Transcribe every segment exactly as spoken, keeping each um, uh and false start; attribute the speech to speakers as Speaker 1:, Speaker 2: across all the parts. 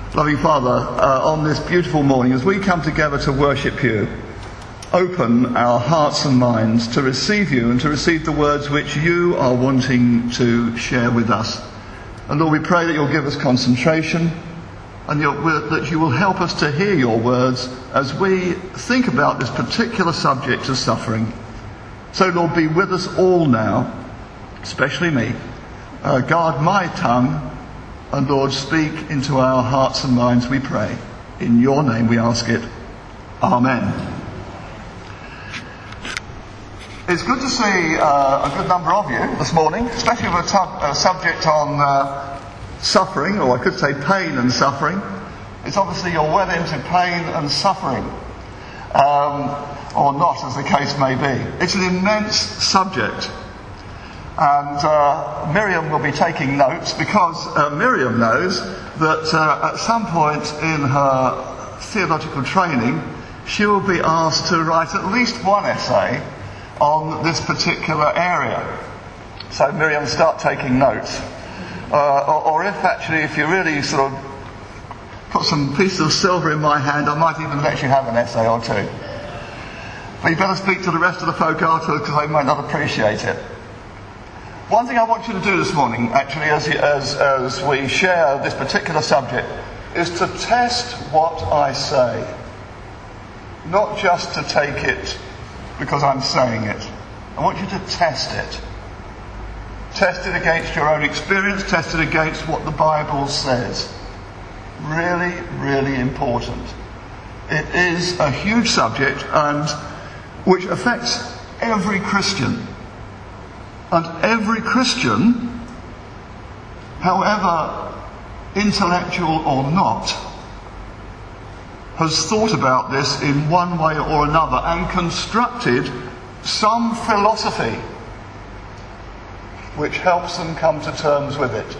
Speaker 1: Loving Father, uh, on this beautiful morning, as we come together to worship you, open our hearts and minds to receive you and to receive the words which you are wanting to share with us. And Lord, we pray that you'll give us concentration and you'll, that you will help us to hear your words as we think about this particular subject of suffering. So Lord, be with us all now, especially me. Uh, guard my tongue, and Lord, speak into our hearts and minds, we pray. In your name we ask it. Amen. It's good to see uh, a good number of you this morning, especially with a, tu- a subject on uh, suffering, or I could say pain and suffering. It's obviously you're well into pain and suffering, um, or not, as the case may be. It's an immense subject. And uh, Miriam will be taking notes because uh, Miriam knows that uh, at some point in her theological training she will be asked to write at least one essay on this particular area. So Miriam, start taking notes. Uh, or, or if actually, if you really sort of put some pieces of silver in my hand, I might even let you have an essay or two. But you better speak to the rest of the folk afterwards because they might not appreciate it. One thing I want you to do this morning, actually, as, as, as we share this particular subject, is to test what I say. Not just to take it because I'm saying it. I want you to test it. Test it against your own experience, test it against what the Bible says. Really, really important. It is a huge subject and which affects every Christian. And every Christian, however intellectual or not, has thought about this in one way or another and constructed some philosophy which helps them come to terms with it.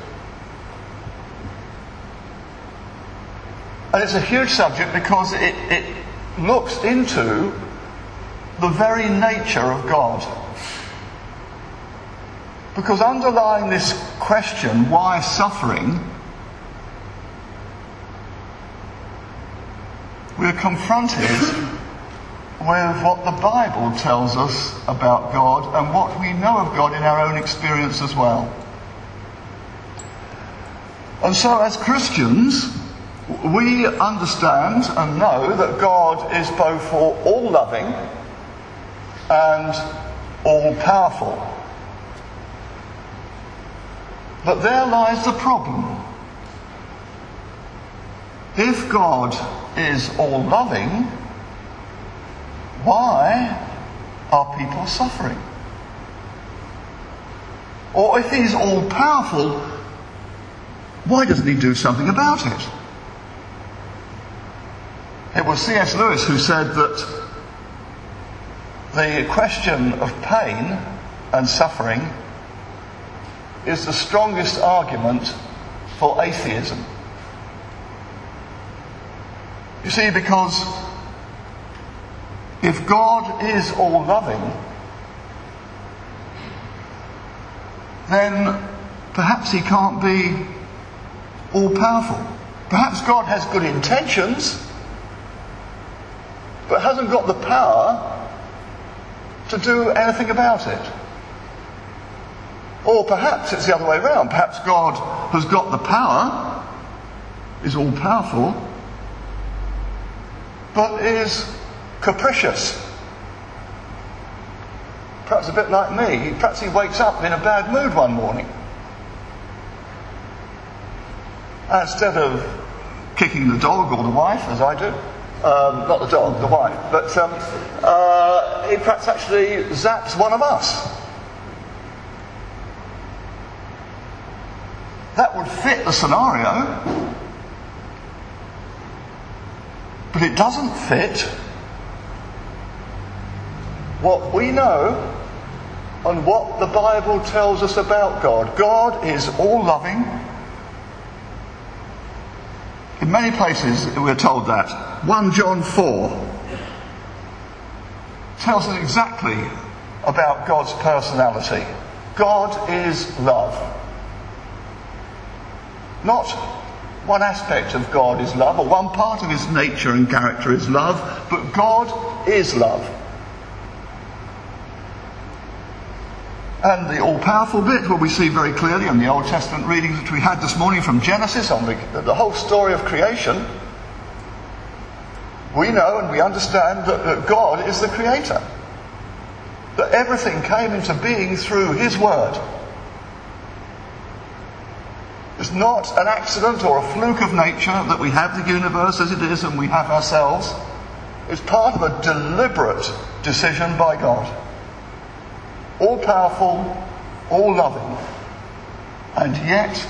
Speaker 1: And it's a huge subject because it, it looks into the very nature of God. Because underlying this question, why suffering, we're confronted with what the Bible tells us about God and what we know of God in our own experience as well. And so as Christians, we understand and know that God is both all-loving and all-powerful. But there lies the problem. If God is all-loving, why are people suffering? Or if he's all-powerful, why doesn't he do something about it? It was C S Lewis who said that the question of pain and suffering is the strongest argument for atheism. You see, because if God is all-loving, then perhaps he can't be all-powerful. Perhaps God has good intentions, but hasn't got the power to do anything about it. Or perhaps it's the other way around. Perhaps God has got the power, is all-powerful, but is capricious. Perhaps a bit like me. Perhaps he wakes up in a bad mood one morning. And instead of kicking the dog or the wife, as I do, um, not the dog, the wife, but um, uh, he perhaps actually zaps one of us. That would fit the scenario, but it doesn't fit what we know and what the Bible tells us about God. God is all-loving. In many places we're told that. First John four tells us exactly about God's personality. God is love. Not One aspect of God is love, or one part of his nature and character is love, but God is love. And the all-powerful bit, where we see very clearly in the Old Testament readings which we had this morning from Genesis, on the, the whole story of creation, we know and we understand that, that God is the creator. That everything came into being through his word. It's not an accident or a fluke of nature that we have the universe as it is and we have ourselves. It's part of a deliberate decision by God. All powerful, all loving. And yet,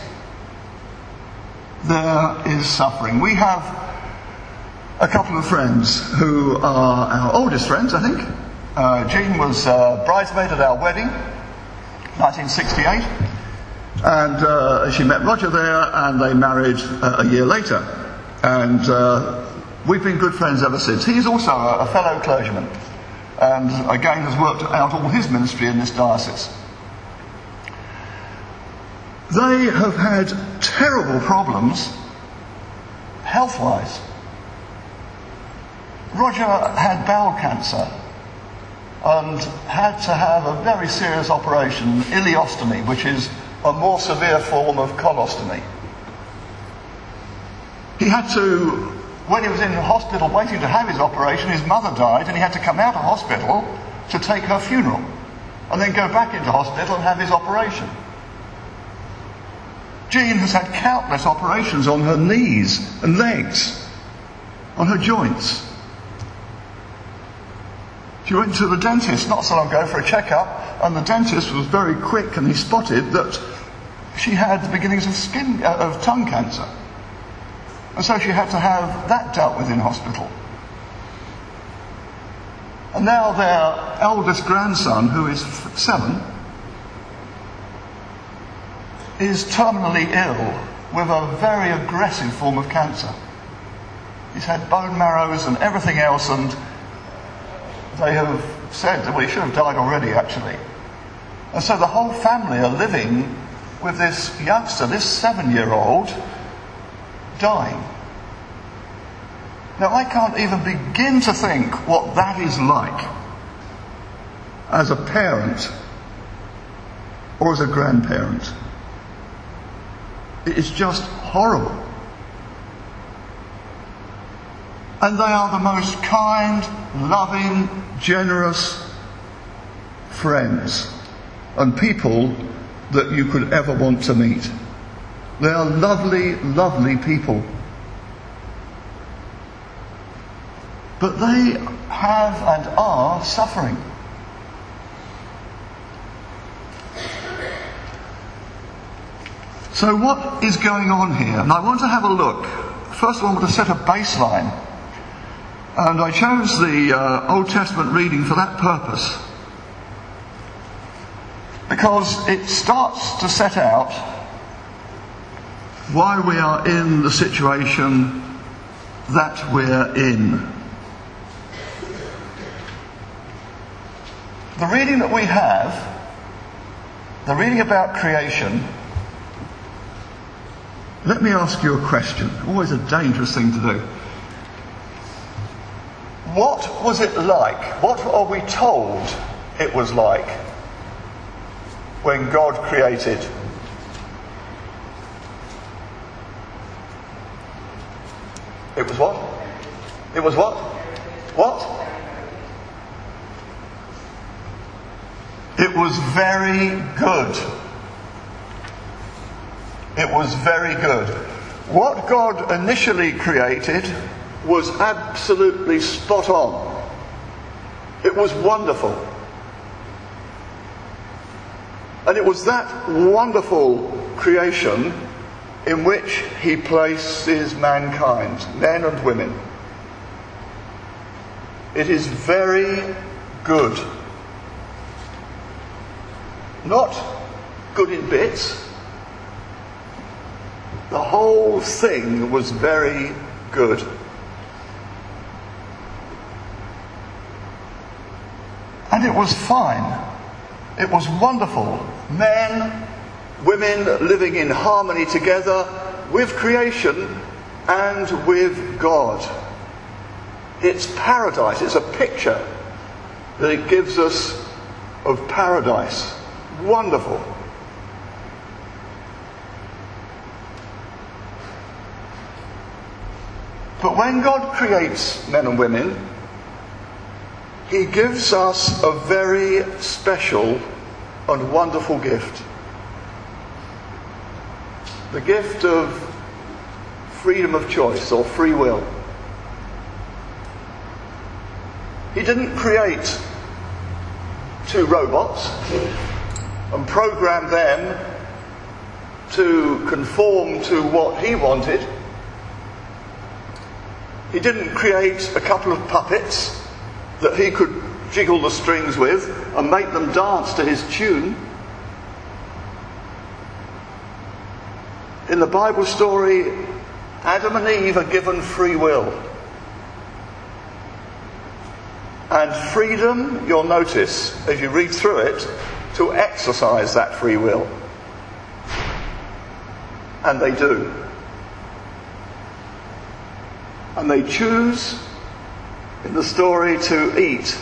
Speaker 1: there is suffering. We have a couple of friends who are our oldest friends, I think. Uh, Jean was uh, bridesmaid at our wedding, nineteen sixty-eight. And uh, she met Roger there, and they married uh, a year later. And uh, we've been good friends ever since. He's also a, a fellow clergyman, and again has worked out all his ministry in this diocese. They have had terrible problems health-wise. Roger had bowel cancer and had to have a very serious operation, ileostomy, which is a more severe form of colostomy. He had to, when he was in the hospital waiting to have his operation, his mother died, and he had to come out of hospital to take her funeral and then go back into hospital and have his operation. Jean has had countless operations on her knees and legs, on her joints. She went to the dentist not so long ago for a checkup, and the dentist was very quick, and he spotted that she had the beginnings of skin, uh, of tongue cancer. And so she had to have that dealt with in hospital. And now their eldest grandson, who is seven, is terminally ill with a very aggressive form of cancer. He's had bone marrows and everything else, and they have said that well, he should have died already, actually. And so the whole family are living with this youngster, this seven-year-old, dying. Now, I can't even begin to think what that is like as a parent or as a grandparent. It's just horrible. And they are the most kind, loving, generous friends and people that you could ever want to meet. They are lovely, lovely people. But they have and are suffering. So what is going on here? And I want to have a look. First of all, I want to set a baseline. And I chose the uh, Old Testament reading for that purpose, because it starts to set out why we are in the situation that we're in. The reading that we have, the reading about creation, let me ask you a question. Always a dangerous thing to do. What was it like? What are we told it was like when God created? It was what? It was what? What? It was very good. It was very good. What God initially created was absolutely spot on. It was wonderful. And it was that wonderful creation in which he places mankind, men and women. It is very good. Not good in bits. The whole thing was very good. And it was fine. It was wonderful. Men, women living in harmony together, with creation and with God. It's paradise. It's a picture that it gives us of paradise. Wonderful. But when God creates men and women, he gives us a very special and wonderful gift. The gift of freedom of choice or free will. He didn't create two robots and program them to conform to what he wanted. He didn't create a couple of puppets that he could jiggle the strings with and make them dance to his tune. In the Bible story, Adam and Eve are given free will. And freedom, you'll notice as you read through it, to exercise that free will. And they do. And they choose in the story to eat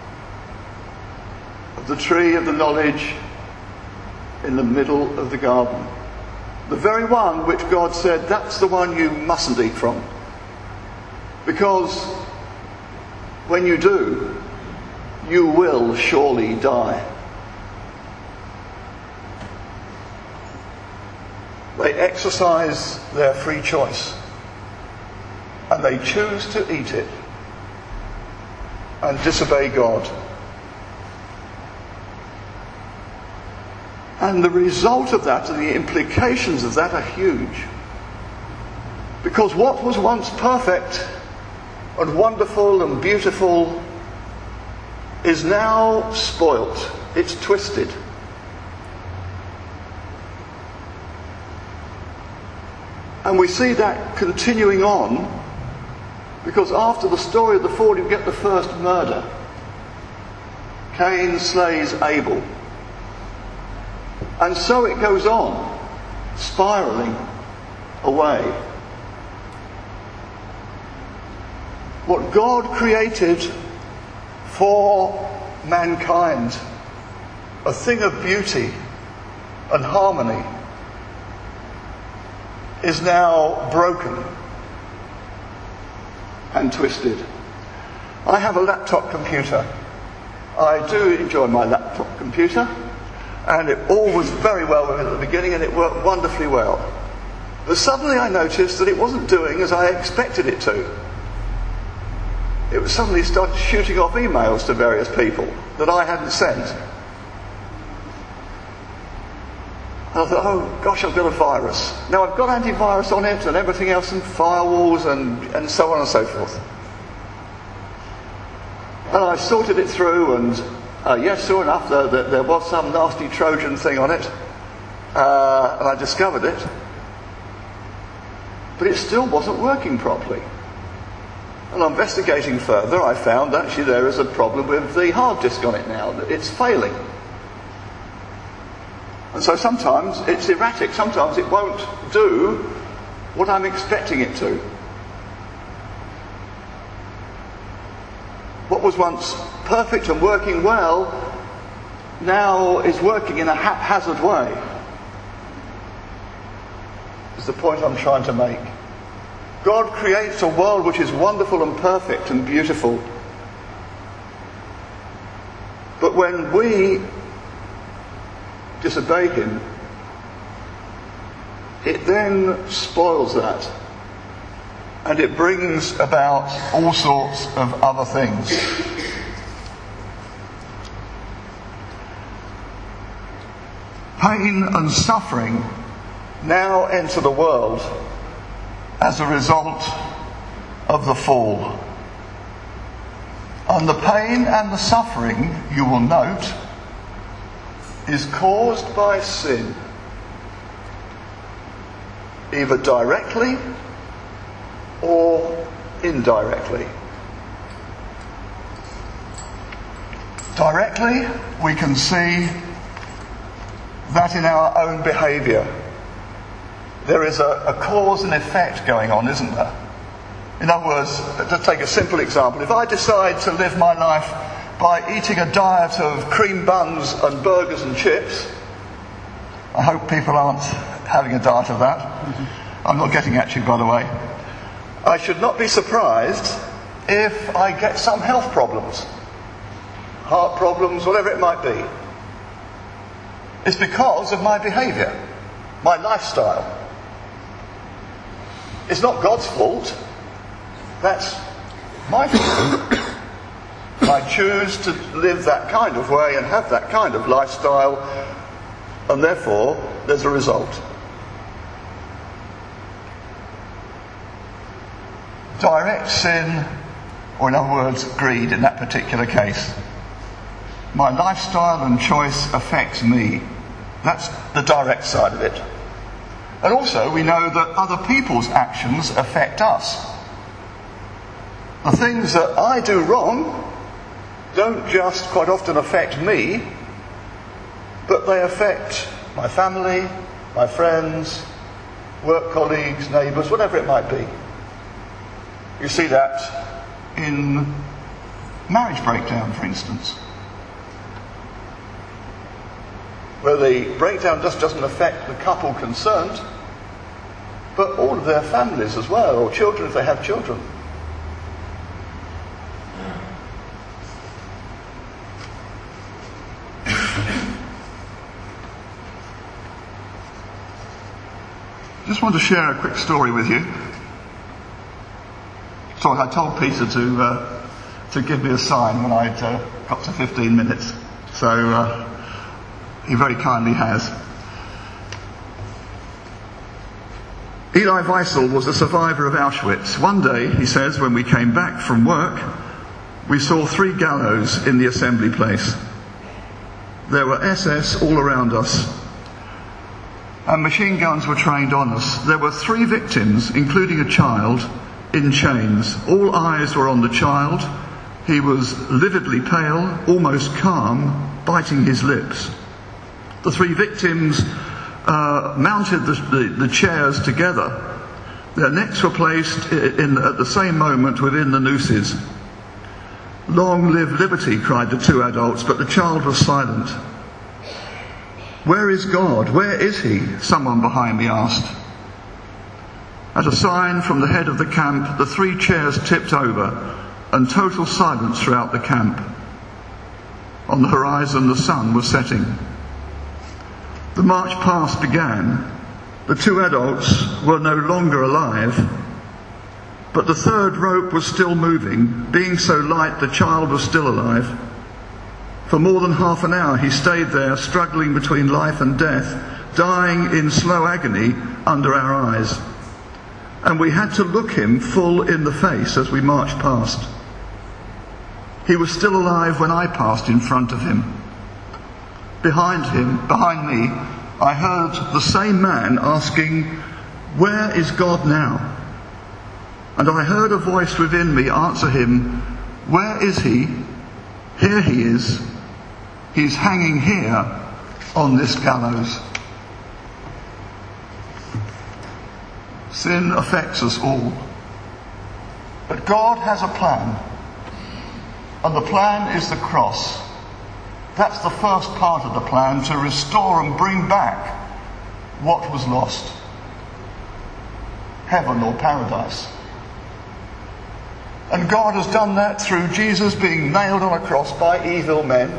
Speaker 1: of the tree of the knowledge in the middle of the garden. The very one which God said, that's the one you mustn't eat from. Because when you do, you will surely die. They exercise their free choice. And they choose to eat it and disobey God. And the result of that and the implications of that are huge. Because what was once perfect and wonderful and beautiful is now spoilt. It's twisted. And we see that continuing on, because after the story of the fall you get the first murder. Cain slays Abel. And so it goes on, spiralling away. What God created for mankind, a thing of beauty and harmony, is now broken and twisted. I have a laptop computer. I do enjoy my laptop computer, and it all was very well with it at the beginning, and it worked wonderfully well. But suddenly I noticed that it wasn't doing as I expected it to. It was suddenly started shooting off emails to various people that I hadn't sent. And I thought, oh gosh, I've got a virus. Now I've got antivirus on it and everything else and firewalls and, and so on and so forth. And I sorted it through, and uh, yes, sure enough, there, there, there was some nasty Trojan thing on it. Uh, and I discovered it. But it still wasn't working properly. And investigating further, I found actually there is a problem with the hard disk on it now. That it's failing. And so sometimes it's erratic. Sometimes it won't do what I'm expecting it to. What was once perfect and working well now is working in a haphazard way. Is the point I'm trying to make. God creates a world which is wonderful and perfect and beautiful. But when we disobey him, it then spoils that. And it brings about all sorts of other things. Pain and suffering now enter the world as a result of the fall. And the pain and the suffering, you will note, is caused by sin. Either directly or indirectly. Directly, we can see that in our own behaviour. there is a, a cause and effect going on, isn't there? In other words, to take a simple example, if I decide to live my life by eating a diet of cream buns and burgers and chips, I hope people aren't having a diet of that. I'm not getting at you, by the way. I should not be surprised if I get some health problems, heart problems, whatever it might be. It's because of my behaviour, my lifestyle. It's not God's fault. That's my fault. I choose to live that kind of way and have that kind of lifestyle, and therefore there's a result. Direct sin, or in other words, greed in that particular case. My lifestyle and choice affects me. That's the direct side of it. And also we know that other people's actions affect us. The things that I do wrong don't just quite often affect me, but they affect my family, my friends, work colleagues, neighbours, whatever it might be. You see that in marriage breakdown, for instance, where the breakdown just doesn't affect the couple concerned, but all of their families as well, or children if they have children. Just want to share a quick story with you. Sorry, I told Peter to uh, to give me a sign when I'd uh, got to fifteen minutes. So uh, he very kindly has. Eli Wiesel was a survivor of Auschwitz. One day, he says, when we came back from work, we saw three gallows in the assembly place. There were S S all around us, and machine guns were trained on us. There were three victims, including a child, in chains. All eyes were on the child. He was lividly pale, almost calm, biting his lips. The three victims uh, mounted the, the, the chairs together. Their necks were placed in, at the same moment within the nooses. "Long live liberty," cried the two adults, but the child was silent. "Where is God? Where is he?" someone behind me asked. At a sign from the head of the camp, the three chairs tipped over, and total silence throughout the camp. On the horizon, the sun was setting. The march past began. The two adults were no longer alive, but the third rope was still moving. Being so light, the child was still alive. For more than half an hour he stayed there, struggling between life and death, dying in slow agony under our eyes. And we had to look him full in the face as we marched past. He was still alive when I passed in front of him. Behind him, behind me, I heard the same man asking, "Where is God now?" And I heard a voice within me answer him, "Where is he? Here he is. He's hanging here on this gallows." Sin affects us all. But God has a plan. And the plan is the cross. That's the first part of the plan, to restore and bring back what was lost. Heaven or paradise. And God has done that through Jesus being nailed on a cross by evil men.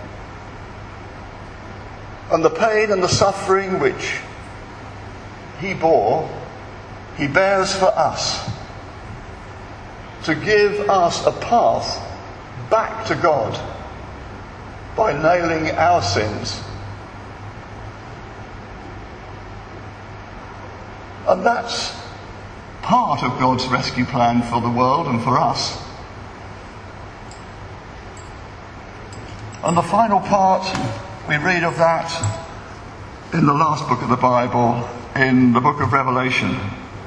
Speaker 1: And the pain and the suffering which he bore, he bears for us, to give us a path back to God by nailing our sins. And that's part of God's rescue plan for the world and for us. And the final part, we read of that in the last book of the Bible, in the book of Revelation,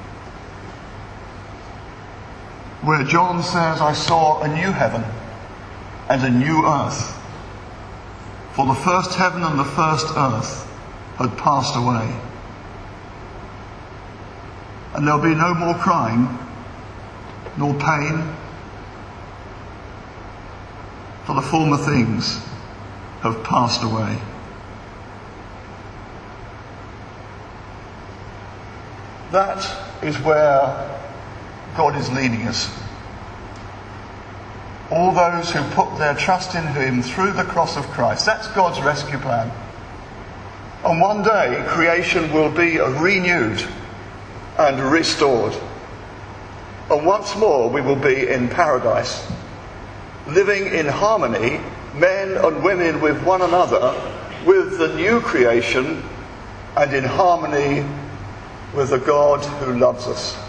Speaker 1: where John says, "I saw a new heaven and a new earth, for the first heaven and the first earth had passed away." and there'll be no more crying, nor pain, for the former things have passed away. That is where God is leading us. All those who put their trust in him through the cross of Christ. That's God's rescue plan. And one day creation will be renewed and restored. And once more we will be in paradise, living in harmony, men and women with one another, with the new creation, and in harmony with the God who loves us.